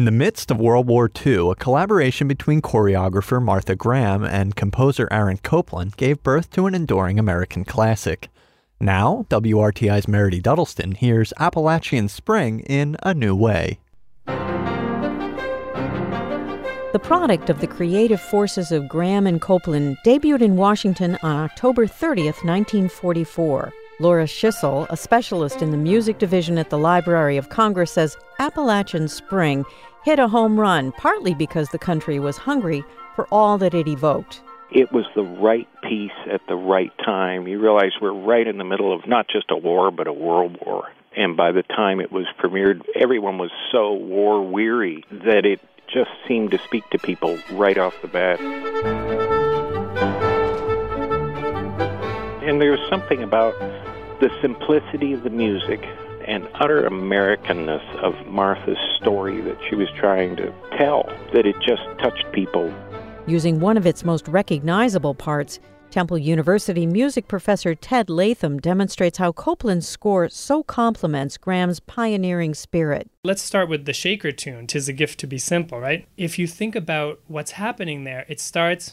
In the midst of World War II, a collaboration between choreographer Martha Graham and composer Aaron Copland gave birth to an enduring American classic. Now, WRTI's Meredith Duddleston hears Appalachian Spring in a new way. The product of the creative forces of Graham and Copland debuted in Washington on October 30th, 1944. Laura Schissel, a specialist in the music division at the Library of Congress, says Appalachian Spring hit a home run, partly because the country was hungry for all that it evoked. It was the right piece at the right time. You realize we're right in the middle of not just a war, but a world war. And by the time it was premiered, everyone was so war-weary that it just seemed to speak to people right off the bat. And there's something about the simplicity of the music and utter Americanness of Martha's story that she was trying to tell, that it just touched people. Using one of its most recognizable parts, Temple University music professor Ted Latham demonstrates how Copland's score so complements Graham's pioneering spirit. Let's start with the Shaker tune, "'Tis a Gift to Be Simple," right? If you think about what's happening there, it starts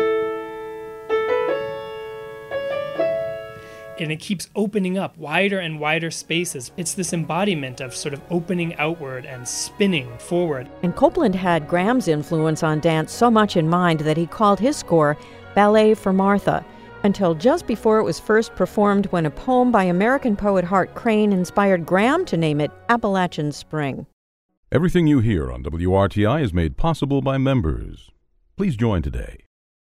and it keeps opening up wider and wider spaces. It's this embodiment of sort of opening outward and spinning forward. And Copland had Graham's influence on dance so much in mind that he called his score Ballet for Martha, until just before it was first performed when a poem by American poet Hart Crane inspired Graham to name it Appalachian Spring. Everything you hear on WRTI is made possible by members. Please join today